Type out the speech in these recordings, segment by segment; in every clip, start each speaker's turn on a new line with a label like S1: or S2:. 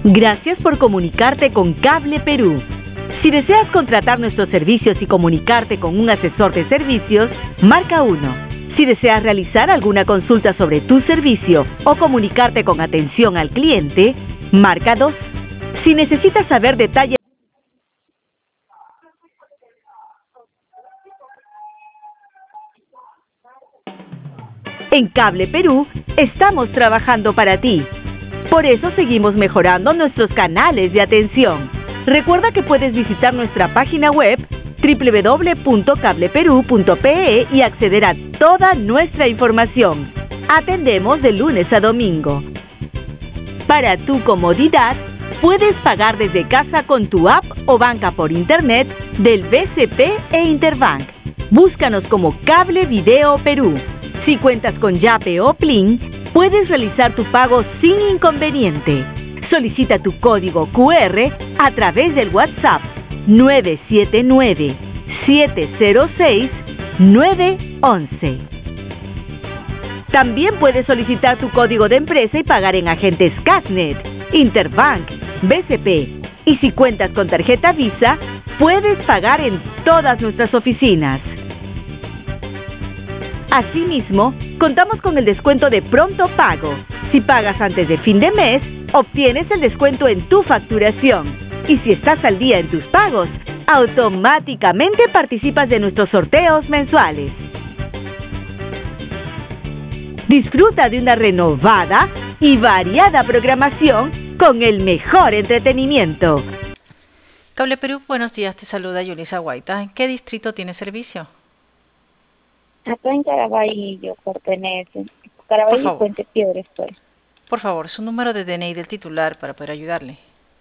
S1: Gracias por comunicarte con Cable Perú. Si deseas contratar nuestros servicios y comunicarte con un asesor de servicios, marca 1. Si deseas realizar alguna consulta sobre tu servicio o comunicarte con atención al cliente, marca 2. Si necesitas saber detalles en Cable Perú, estamos trabajando para ti. Por eso seguimos mejorando nuestros canales de atención. Recuerda que puedes visitar nuestra página web www.cableperu.pe y acceder a toda nuestra información. Atendemos de lunes a domingo. Para tu comodidad, puedes pagar desde casa con tu app o banca por internet del BCP e Interbank. Búscanos como Cable Video Perú. Si cuentas con Yape o Plin, puedes realizar tu pago sin inconveniente. Solicita tu código QR a través del WhatsApp 979-706-911. También puedes solicitar tu código de empresa y pagar en agentes Casnet, Interbank, BCP. Y si cuentas con tarjeta Visa, puedes pagar en todas nuestras oficinas. Asimismo, contamos con el descuento de pronto pago. Si pagas antes de fin de mes, obtienes el descuento en tu facturación. Y si estás al día en tus pagos, automáticamente participas de nuestros sorteos mensuales. Disfruta de una renovada y variada programación con el mejor entretenimiento.
S2: Cable Perú, buenos días, te saluda Yulisa Guaita. ¿En qué distrito tiene servicio?
S3: Acá en Caraballo pertenece. Caraballo y Puente Piedra estoy.
S2: Por favor, su número de DNI del titular para poder ayudarle.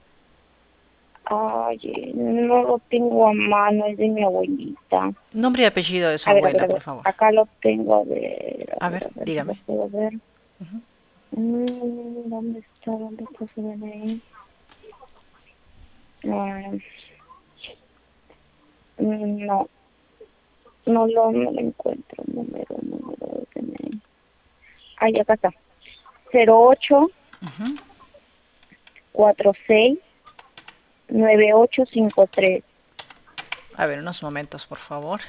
S3: Ay, no lo tengo a mano, es de mi abuelita.
S2: Nombre y apellido de su abuela, por favor.
S3: Acá lo tengo, a ver.
S2: A ver, dígame.
S3: Si lo puedo ver. ¿Dónde está su DNI? No lo encuentro. Número de DNI. Ahí, acá está. 08 46 9853.
S2: A ver, unos momentos, por favor.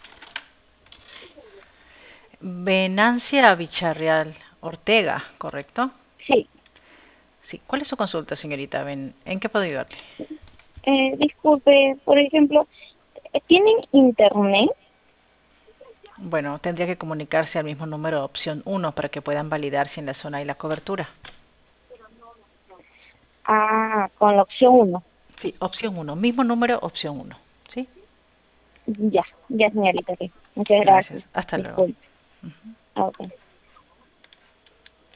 S2: Venancia Villarreal Ortega, ¿correcto?
S3: Sí.
S2: Sí. ¿Cuál es su consulta, señorita? ¿En qué puedo ayudarle?
S3: Disculpe, por ejemplo, ¿tienen internet?
S2: Bueno, tendría que comunicarse al mismo número opción 1 para que puedan validar si en la zona hay la cobertura.
S3: Ah, con la opción 1.
S2: Sí, opción 1. Mismo número, opción 1. ¿Sí?
S3: Ya, señorita. Sí. Muchas gracias.
S2: Hasta luego.
S3: Okay.